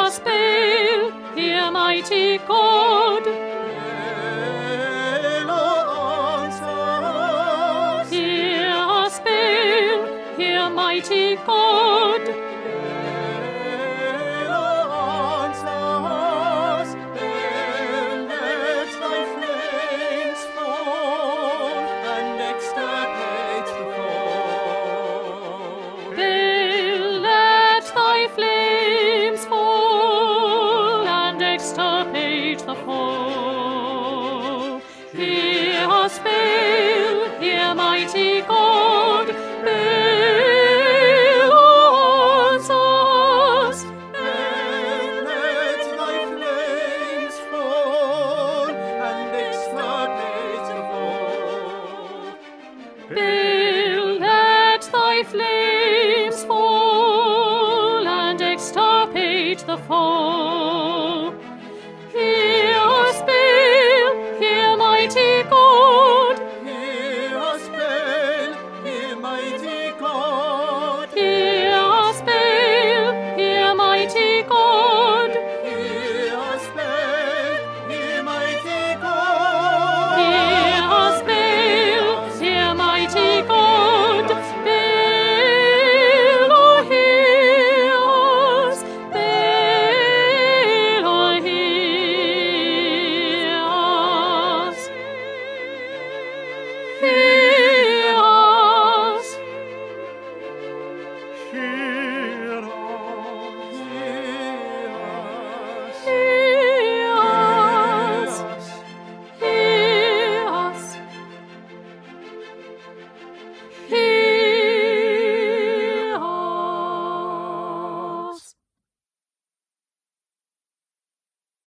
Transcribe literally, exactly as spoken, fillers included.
us bail, hear mighty God. Hail, O answer us. Hear us bail, hear mighty God. Hail, O answer us. Hail, let thy flames fall and extirpate the foe. Bail, let thy flames fall and extirpate the foe. Hear us bail, hear mighty God. Bail, O answer us. Hail, let thy flames fall and extirpate the foe. Bail, let thy flames fall and extirpate the foe. Hear us bail, hear mighty God. Hear us bail, hear mighty God. Hear us bail, hear mighty God.